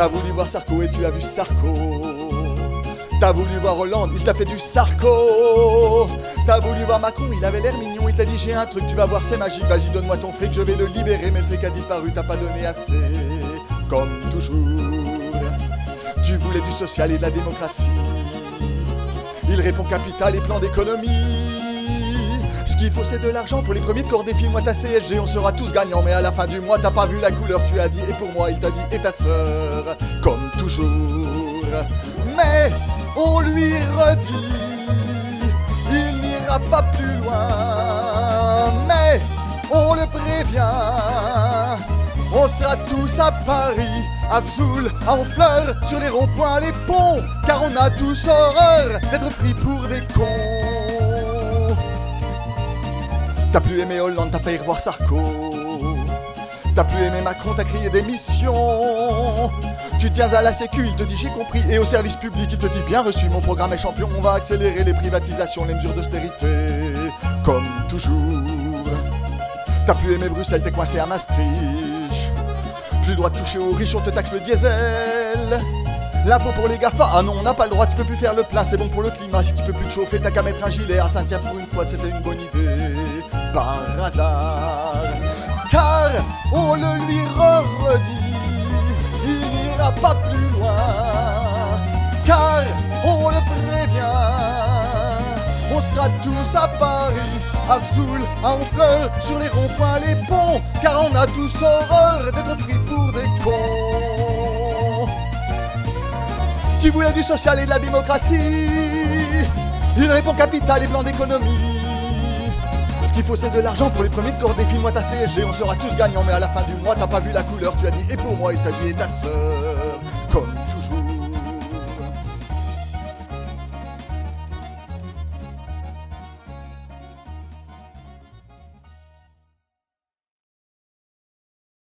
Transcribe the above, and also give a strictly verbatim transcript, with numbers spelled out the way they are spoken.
T'as voulu voir Sarko et tu as vu Sarko. T'as voulu voir Hollande, il t'a fait du Sarko. T'as voulu voir Macron, il avait l'air mignon, il t'a dit j'ai un truc, tu vas voir c'est magique. Vas-y donne-moi ton fric, je vais le libérer. Mais le fric a disparu, t'as pas donné assez. Comme toujours, tu voulais du social et de la démocratie. Il répond capital et plan d'économie. Ce qu'il faut c'est de l'argent pour les premiers de corps des films. Moi ta C S G on sera tous gagnants. Mais à la fin du mois t'as pas vu la couleur. Tu as dit et pour moi il t'a dit et ta sœur. Comme toujours. Mais on lui redit il n'ira pas plus loin. Mais on le prévient, on sera tous à Paris, à Vesoul, à Honfleur, sur les ronds-points, les ponts. Car on a tous horreur d'être pris pour des cons. T'as plus aimé Hollande, t'as failli revoir Sarko. T'as plus aimé Macron, t'as crié démission. Tu tiens à la sécu, il te dit j'ai compris. Et au service public, il te dit bien reçu. Mon programme est champion, on va accélérer les privatisations, les mesures d'austérité. Comme toujours. T'as plus aimé Bruxelles, t'es coincé à Maastricht. Plus le droit de toucher aux riches, on te taxe le diesel. L'impôt pour les GAFA, ah non on n'a pas le droit, tu peux plus faire le plein. C'est bon pour le climat, si tu peux plus te chauffer, t'as qu'à mettre un gilet. Ah ça tient pour une fois, c'était une bonne idée. Par hasard. Car on le lui redit, il n'ira pas plus loin. Car on le prévient, on sera tous à Paris, à Vesoul, à Honfleur, sur les ronds-points, les ponts. Car on a tous horreur d'être pris pour des cons. Tu voulais du social et de la démocratie. Il répond capital et plan d'économie. Ce qu'il faut c'est de l'argent pour les premiers de corps des films. Moi ta C S G on sera tous gagnants. Mais à la fin du mois t'as pas vu la couleur. Tu as dit et pour moi il t'a dit et ta sœur. Comme